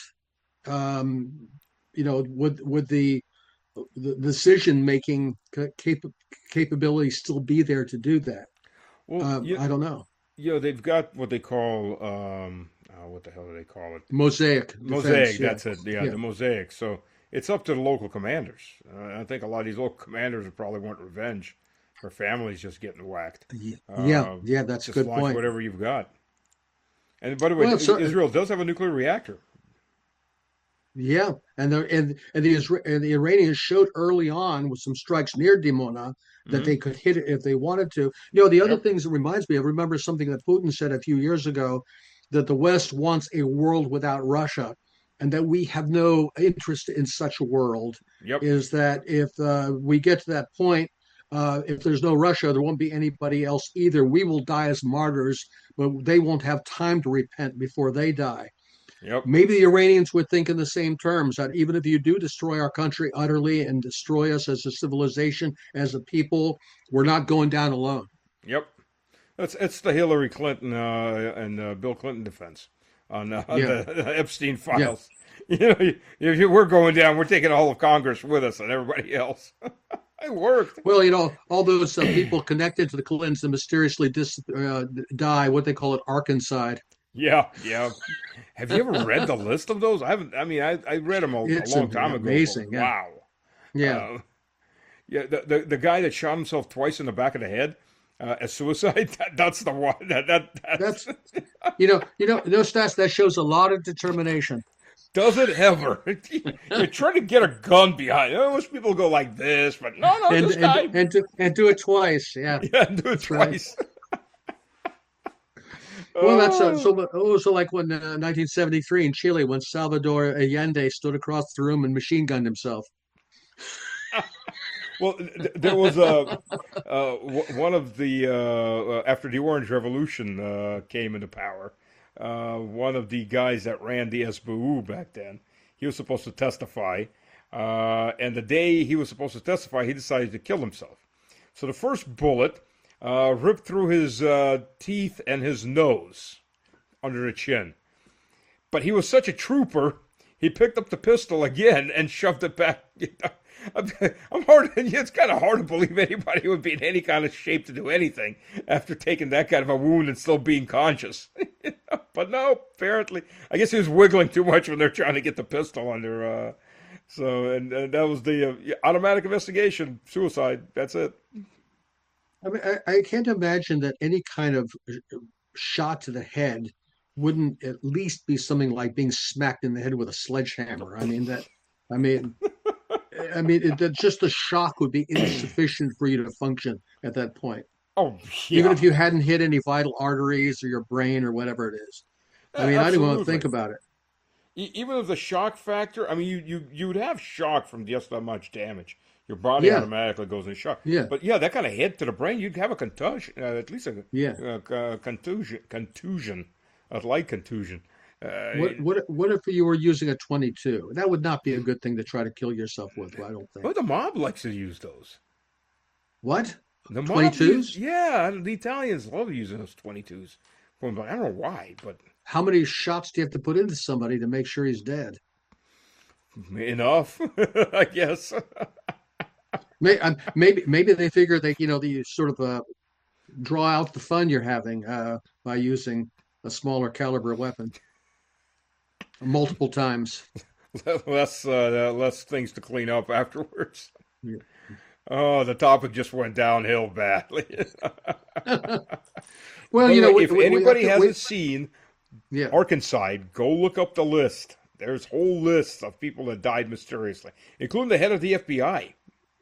would the decision-making capability still be there to do that? Well, I don't know. They've got what they call, what the hell do they call it? Mosaic. Mosaic, defense, that's it. Yeah, the Mosaic. So it's up to the local commanders. I think a lot of these local commanders would probably want revenge for families just getting whacked. Yeah, that's a good launch point. whatever you've got. And by the way, Israel does have a nuclear reactor. Yeah, and the Iranians showed early on with some strikes near Dimona that they could hit it if they wanted to. The other things it reminds me of, remember something that Putin said a few years ago, that the West wants a world without Russia, and that we have no interest in such a world. Is that if we get to that point, if there's no Russia, there won't be anybody else either. We will die as martyrs, but they won't have time to repent before they die. Maybe the Iranians would think in the same terms, that even if you do destroy our country utterly and destroy us as a civilization, as a people, we're not going down alone. It's the Hillary Clinton and Bill Clinton defense on the Epstein files. We're going down. We're taking all of Congress with us and everybody else. It worked. Well, all those people connected to the Clintons that mysteriously die, what they call it, Arkanside. Yeah. Have you ever read the list of those? I haven't. I mean, I read them a long time ago. Amazing. Wow. Yeah. The guy that shot himself twice in the back of the head as suicide. That's the one. That's Stats, that shows a lot of determination. Does it ever? You're trying to get a gun behind. Most people go like this, but no, this guy and do it twice. Yeah, do it twice. Right. Well, that's so like when 1973 in Chile, when Salvador Allende stood across the room and machine gunned himself. Well, there was one of the after the Orange Revolution came into power. One of the guys that ran the SBU back then, he was supposed to testify, and the day he was supposed to testify, he decided to kill himself. So the first bullet ripped through his teeth and his nose under the chin. But he was such a trooper, he picked up the pistol again and shoved it back. It's kind of hard to believe anybody would be in any kind of shape to do anything after taking that kind of a wound and still being conscious. But no, apparently, I guess he was wiggling too much when they're trying to get the pistol under. And that was the automatic investigation, suicide. That's it. I mean, I can't imagine that any kind of shot to the head wouldn't at least be something like being smacked in the head with a sledgehammer. Just the shock would be insufficient for you to function at that point. Oh, yeah. Even if you hadn't hit any vital arteries or your brain or whatever it is. I didn't want to think about it. Even with the shock factor, you would have shock from just that much damage. Your body automatically goes in shock. Yeah. But that kind of hit to the brain, you'd have a contusion, at least a contusion, a light contusion. What if you were using a 22? That would not be a good thing to try to kill yourself with, I don't think. Well, the mob likes to use those. What? The 22s? The Italians love using those 22s. I don't know why, but... How many shots do you have to put into somebody to make sure he's dead? Enough, I guess. Maybe they figure you sort of draw out the fun you're having by using a smaller caliber weapon multiple times. Less things to clean up afterwards. Yeah. Oh, the topic just went downhill badly. Well, if anybody hasn't seen Arkansas, go look up the list. There's whole lists of people that died mysteriously, including the head of the FBI.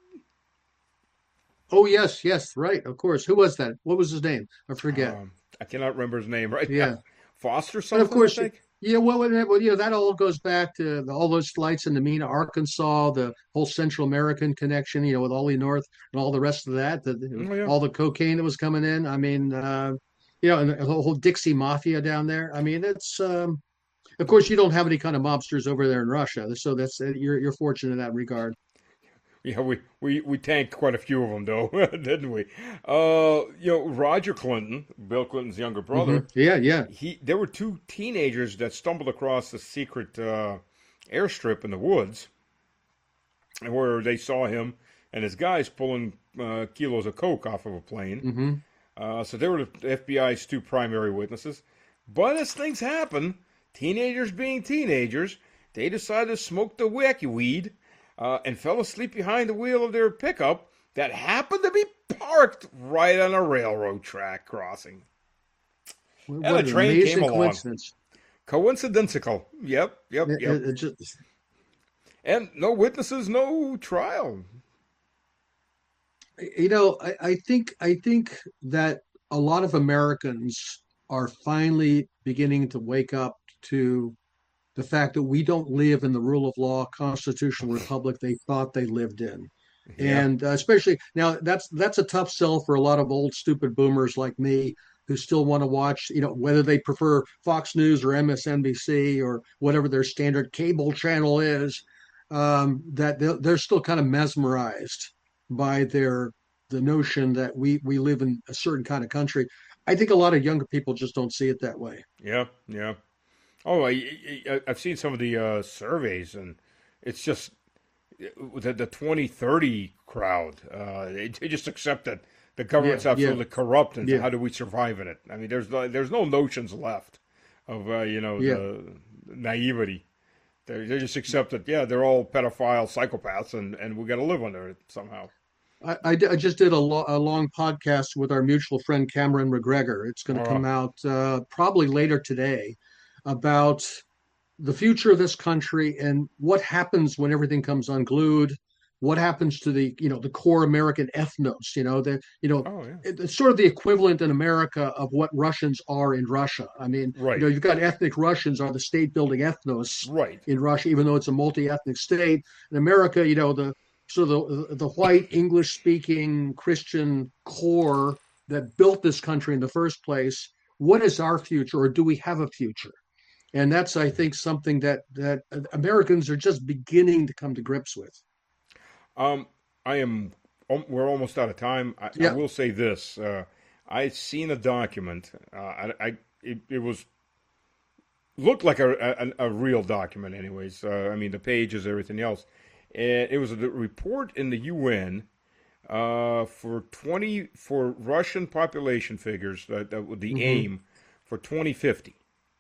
Oh, yes, right, of course. Who was that? What was his name? I forget. I cannot remember his name right now. Foster something, and of course, I think? That all goes back to all those flights in Mena, Arkansas, the whole Central American connection, with Ollie North and all the rest of that, all the cocaine that was coming in. And the whole Dixie Mafia down there. It's Of course, you don't have any kind of mobsters over there in Russia, so that's you're fortunate in that regard. Yeah, we tanked quite a few of them, though, didn't we? Roger Clinton, Bill Clinton's younger brother. Yeah, yeah. There were two teenagers that stumbled across the secret airstrip in the woods, where they saw him and his guys pulling kilos of coke off of a plane. So they were the FBI's two primary witnesses. But as things happen, teenagers being teenagers, they decided to smoke the wacky weed. And fell asleep behind the wheel of their pickup that happened to be parked right on a railroad track crossing. What and a train came along. Coincidence. Coincidental. Yep. And no witnesses, no trial. I think that a lot of Americans are finally beginning to wake up to the fact that we don't live in the rule of law constitutional republic they thought they lived in. Yeah. And especially now, that's a tough sell for a lot of old stupid boomers like me who still want to watch, whether they prefer Fox News or MSNBC or whatever their standard cable channel is, that they're still kind of mesmerized by the notion that we live in a certain kind of country. I think a lot of younger people just don't see it that way. Yeah. Oh, I've seen some of the surveys, and it's just the 2030 crowd. They just accept that the government's absolutely corrupt, and how do we survive in it? I mean, there's no notions left of the naivety. They just accept that they're all pedophile psychopaths, and we got to live under it somehow. I just did a long podcast with our mutual friend Cameron McGregor. It's going to come out probably later today, about the future of this country and what happens when everything comes unglued. What happens to the core American ethnos? It's sort of the equivalent in America of what Russians are in Russia. I mean, right. You've got ethnic Russians are the state-building ethnos in Russia, even though it's a multi-ethnic state. In America, the white English-speaking Christian core that built this country in the first place. What is our future, or do we have a future? And that's, I think, something that Americans are just beginning to come to grips with. We're almost out of time. I will say this. I've seen a document. It looked like a real document anyways. I mean, the pages, everything else. And it was a report in the UN for Russian population figures, that the aim for 2050.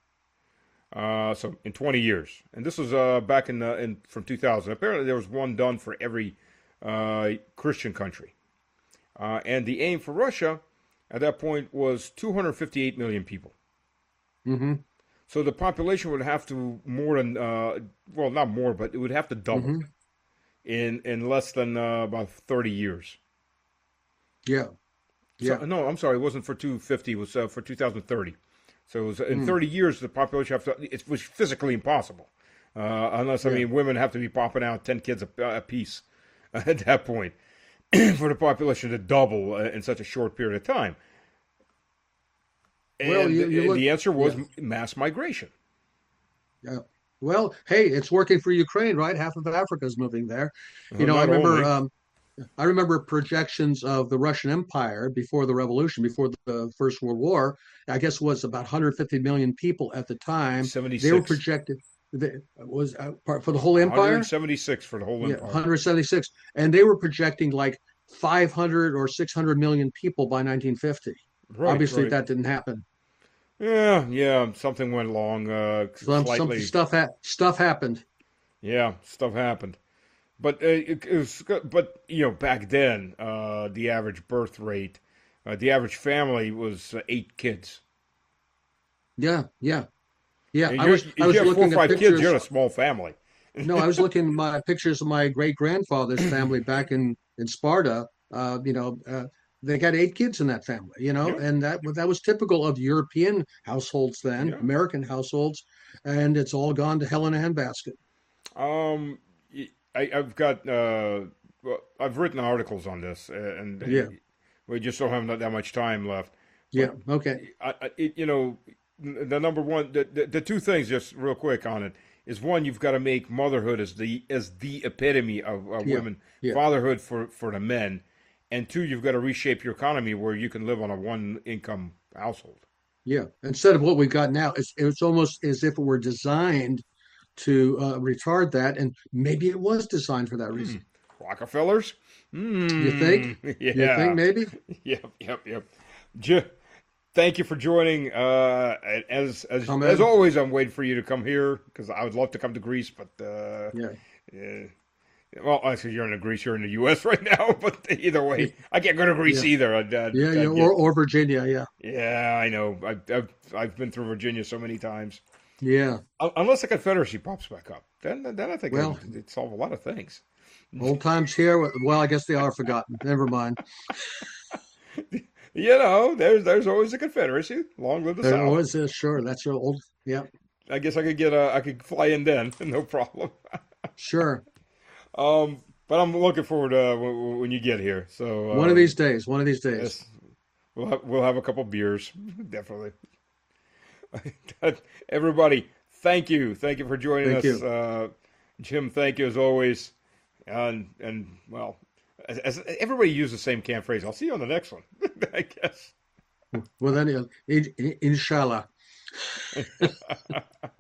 So in 20 years, and this was back from 2000. Apparently, there was one done for every Christian country, and the aim for Russia at that point was 258 million people. So the population would have to not more, but it would have to double in less than about 30 years. Yeah. So, no, I'm sorry, it wasn't for 250. It was for 2030. So it was, in 30 years, the population it was physically impossible, unless women have to be popping out 10 kids a piece at that point for the population to double in such a short period of time. And the answer was mass migration. Yeah. Well, hey, it's working for Ukraine, right? Half of Africa is moving there. I remember projections of the Russian Empire before the revolution, before the First World War. I guess it was about 150 million people at the time. 76. They were projected. Was for the whole empire. 176 for the whole empire. 176, and they were projecting like 500 or 600 million people by 1950. Obviously, that didn't happen. Yeah, something went wrong. Slightly. Stuff happened. Yeah, stuff happened. But back then, the average birth rate, the average family was 8 kids. Yeah. And I was looking 4 or 5 at pictures. kids. You're a small family. No, I was looking at my pictures of my great grandfather's family back in Sparta. They got 8 kids in that family. And that was typical of European households then, American households, and it's all gone to hell in a handbasket. I've got I've written articles on this, and we just don't have that much time left. Yeah. Okay. the number one, the two things, just real quick on it, is one, you've got to make motherhood as the epitome of women, fatherhood for the men, and two, you've got to reshape your economy where you can live on a one income household. Yeah, instead of what we've got now, it's almost as if it were designed to retard that, and maybe it was designed for that reason. Rockefellers? You think? Yeah. You think maybe? Yep. Thank you for joining. As always, I'm waiting for you to come here because I would love to come to Greece, but well, actually, you're in Greece. You're in the U.S. right now, but either way, I can't go to Greece either. Or Virginia. Yeah. Yeah, I know. I've been through Virginia so many times. Yeah. Unless the Confederacy pops back up, then I think it'd solve a lot of things. Old times here. Well, I guess they are forgotten. Never mind. There's always the Confederacy. Long live the South. There always is. Sure, that's your old. Yeah. I guess I could fly in then, no problem. Sure. But I'm looking forward to when you get here. So one of these days. Yes, we'll have a couple beers, definitely. Everybody, thank you for joining us. Jim, thank you as always. And well, as everybody uses the same camp phrase. I'll see you on the next one, I guess. Well, then, inshallah.